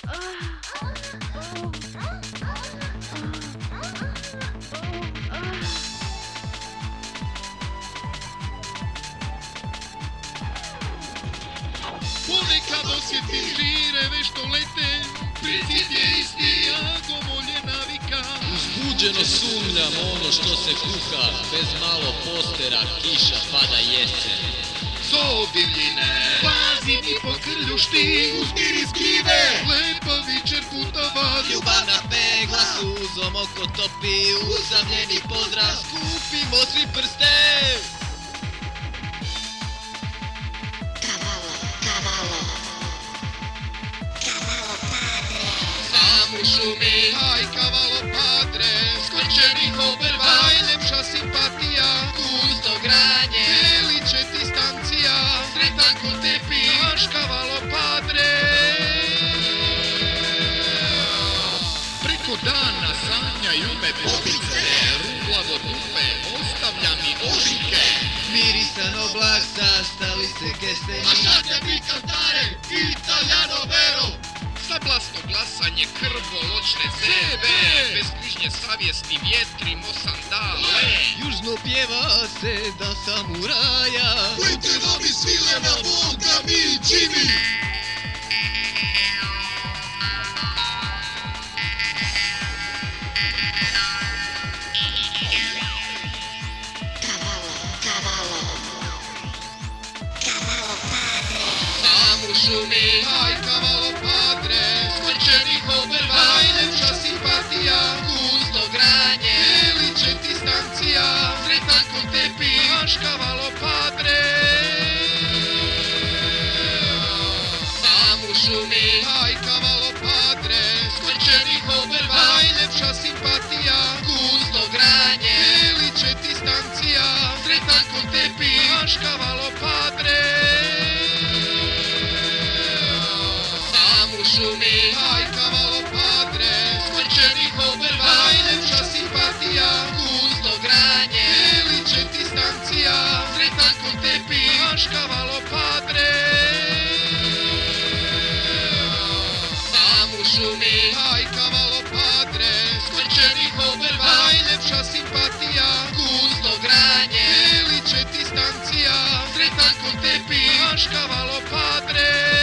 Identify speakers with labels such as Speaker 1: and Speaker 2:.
Speaker 1: Ponekad osjetim žireve što lete, princip je isti ako molje navika.
Speaker 2: Uzbuđeno sumnjam ono što se kuka, bez malo postera kiša pada jesen.
Speaker 1: So divljine, pazi mi pokrljušti, uzmiri skrive, lepa večer putava.
Speaker 2: Ljubavna pegla suzom oko topi, usamljeni pozdrav, skupimo svi prste.
Speaker 1: Sam u šumi, aj cavallo padre, skrčenih obrva, najlepša simpatija,
Speaker 2: Gusto granje,
Speaker 1: veliče ti stancija, sretan ko tepi, naš cavallo padre. Preko dana sanjaju me bobice, rublavo dupe, ostavlja mi ožike.
Speaker 2: mirisan oblak, sastali se kesteni.
Speaker 1: A šta te mi kantare, italijano vero? Sablasno glasanje krvoločne zebe, bez bližnje savjesti vjetrimo sandale.
Speaker 2: Južno pjeva se da samuraja,
Speaker 1: Pojte da mi svileva Boga mi Jimmy. Sam u šumi, aj cavallo padre, skrčenih obrva, najlepša simpatija,
Speaker 2: gusto granje,
Speaker 1: veliče ti stancija, sretan ko tepi, naš cavallo padre. Sam u šumi, aj cavallo padre, skrčenih obrva, najlepša simpatija,
Speaker 2: gusto granje,
Speaker 1: veliče ti stancija, sretan ko tepi, naš cavallo padre. Sam u šumi, aj cavallo padre, skrčenih obrva, najlepša simpatija,
Speaker 2: gusto granje,
Speaker 1: veliče ti stancija, sretan ko tepi, naš cavallo padre. Sam u šumi, aj cavallo padre, skrčenih obrva, najlepša simpatija,
Speaker 2: gusto granje,
Speaker 1: veliče ti stancija, sretan ko tepi, naš cavallo padre.